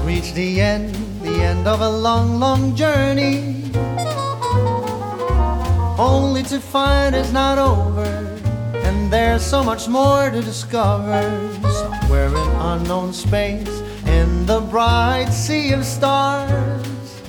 Reach the end of a long, long journey, only to find it's not over, and there's so much more to discover. Somewhere in unknown space, in the bright sea of stars,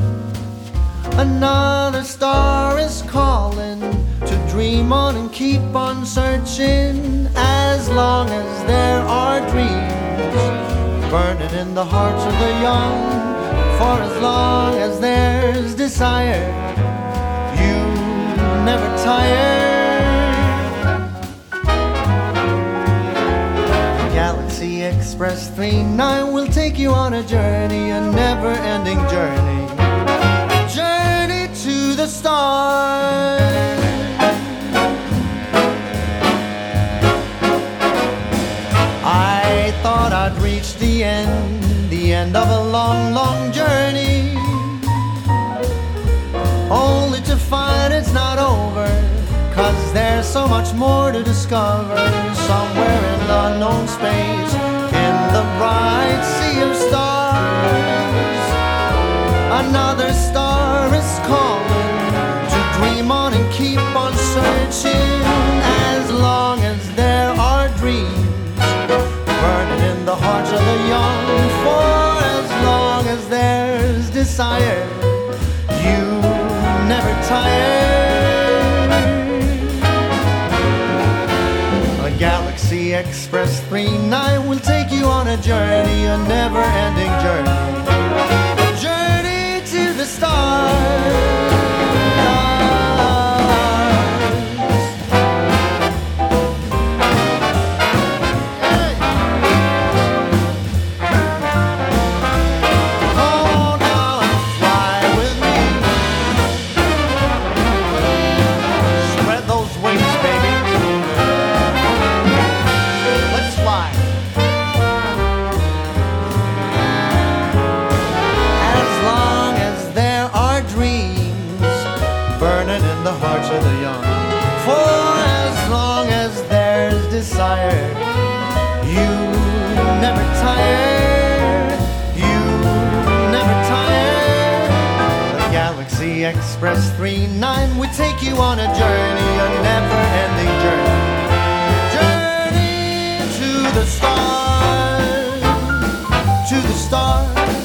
another star is calling to dream on and keep on searching. As long as there are dreams burning in the hearts of the young, for as long as there's desire, you never tire. Galaxy Express 39 will take you on a journey, a never-ending journey, journey to the stars. I thought I'd reached the end of a long, long journey, only to find it's not over, 'cause there's so much more to discover. Somewhere in the unknown space, in the bright sea of stars, another star is calling to dream on and keep on searching. As long as there are dreams burning in the hearts of the young, for as long as there's desire, you never tire. A Galaxy Express 39 will take you on a journey, a never-ending journey, a journey to the stars. The hearts of the young, for as long as there's desire, you never tire, you never tire. The Galaxy Express 39 will take you on a journey, a never-ending journey, journey to the stars, to the stars.